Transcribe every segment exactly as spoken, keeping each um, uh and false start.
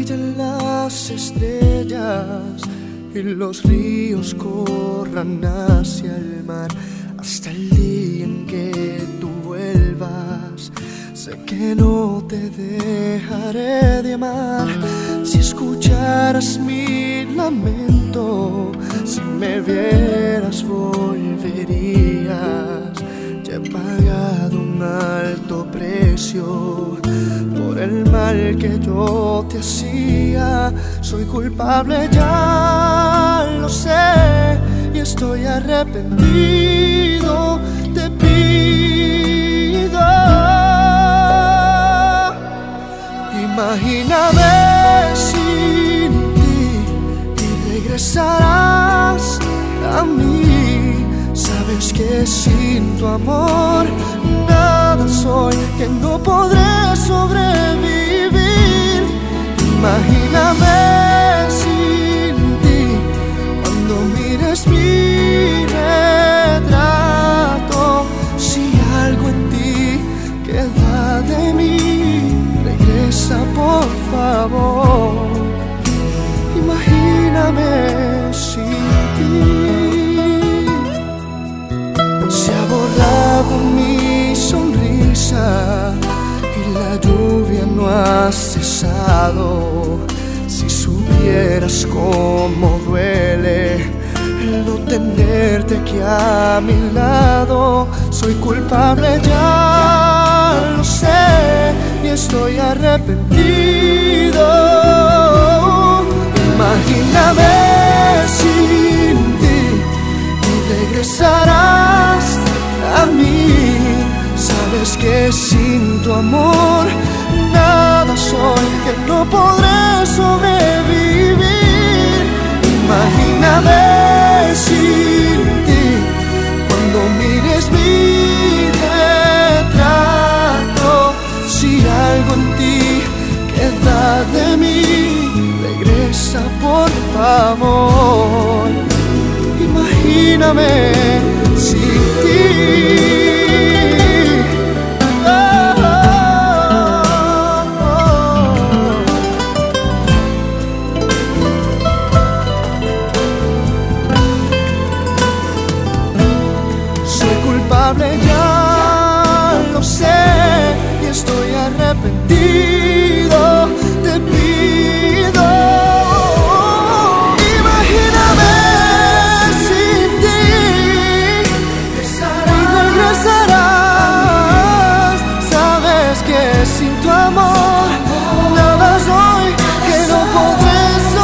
brillen las estrellas y los ríos corran hacia el mar hasta el día en que tú vuelvas. Sé que no te dejaré de amar. Si escucharas mi lamento, si me vieras volverías. Ya he pagado un alto precio por el mal que yo te hacía. Soy culpable, ya lo sé, y estoy arrepentido. Te pido, imagíname sin ti y regresarás a mí. Sabes que sin tu amor nada soy, que no podré sobrevivir. Imagíname sin ti cuando mires mi retrato. Si algo en ti queda de mí, regresa por favor. Imagíname sin ti. Se ha borrado mi sonrisa y la lluvia no ha cesado. Si supieras cómo duele el no tenerte aquí a mi lado. Soy culpable, ya lo sé, y estoy arrepentido. Imagíname sin ti y regresarás a mí. Sabes que sin tu amor nada soy, que no podré sobrevivir. Imagíname sin ti cuando mires mi retrato. Si algo en ti queda de mí, regresa por favor. Imagíname sin ti. Ya lo sé y estoy arrepentido. Te pido, imagíname sin ti y regresarás. Sabes que sin tu amor nada soy, que no podré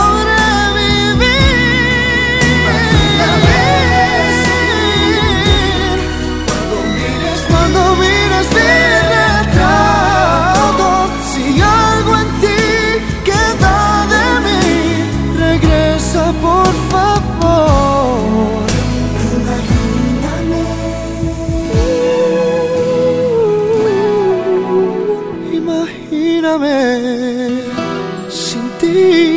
por favor. Imagíname, imagíname sin ti.